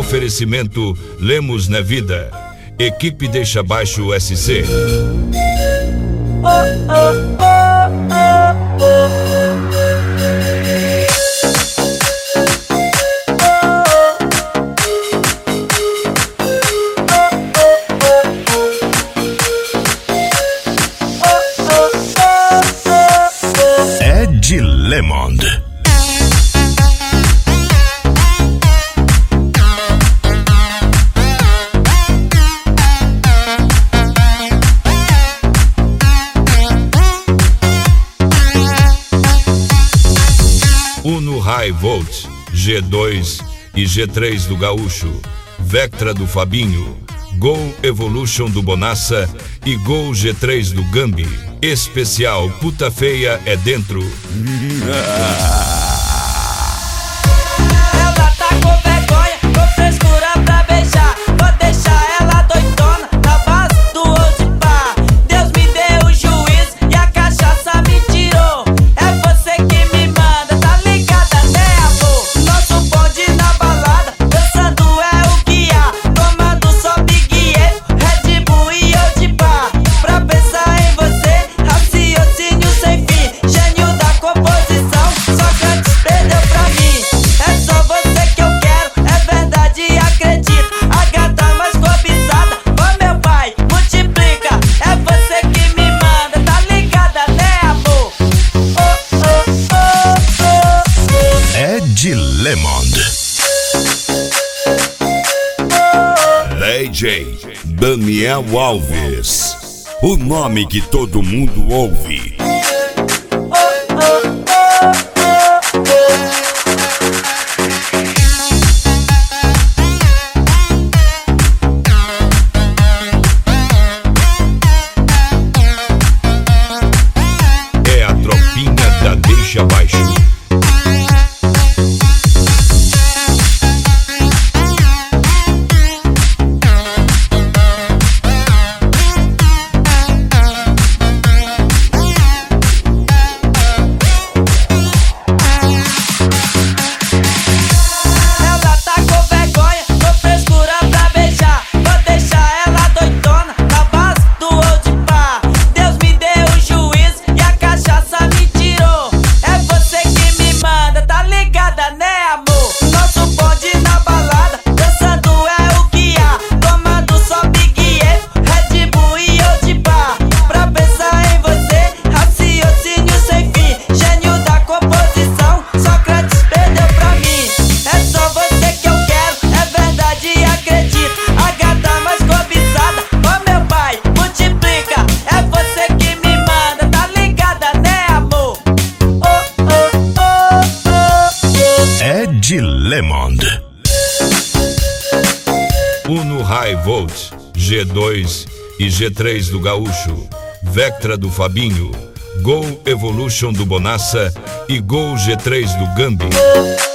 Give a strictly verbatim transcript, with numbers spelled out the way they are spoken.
Oferecimento Lemos na Vida. Equipe Deixa Baixo S C. Oh, oh, oh, oh, oh. Ed Lemond. Uno High Volt, G dois e G três do Gaúcho, Vectra do Fabinho, Gol Evolution do Bonassa e Gol G três do Gambi. Especial Puta Feia é Dentro. Ela tá com vergonha, com frescura pra beijar. Vou deixar ela doidona na base do old bar. Deus me deu o juízo e a cachaça me tirou. É você que me manda, tá ligada, né, amor? Nosso bonde na balada, dançando é o que há. Tomando só Big E, Red Bull e old bar. Pra pensar em você, raciocínio sem fim. Gênio da composição, Sócrates perdeu pra mim. É só você que eu quero, é verdade, acredito. A gata mais cobiçada, ô meu pai, multiplica. É você que me manda, tá ligada, né, amor? Oh, oh, oh, oh, oh. Ed Lemond. D J Daniel Alves, o nome que todo mundo ouve. É a tropinha da Deixa Baixo. Ela tá com vergonha, com frescura pra beijar. Vou deixar ela doidona na base do old bar. Deus me deu o juízo e a cachaça me tirou. É você que me manda, tá ligada, né, amor? Nosso bonde na balada, dançando é o que há. Tomando só Big E, Red Bull e old bar. Pra pensar em você, raciocínio sem fim. Gênio da composição, Sócrates perdeu pra mim. É só você que eu quero, é verdade, acredito. A gata mais cobiçada, ô meu pai, multiplica. É você que me manda, tá ligada, né, amor? Oh, oh, oh, oh, oh. Ed Lemond. Uno High Volt, G dois e G três do Gaúcho, Vectra do Fabinho, Gol Evolution do Bonassa e Gol G três do Gambi.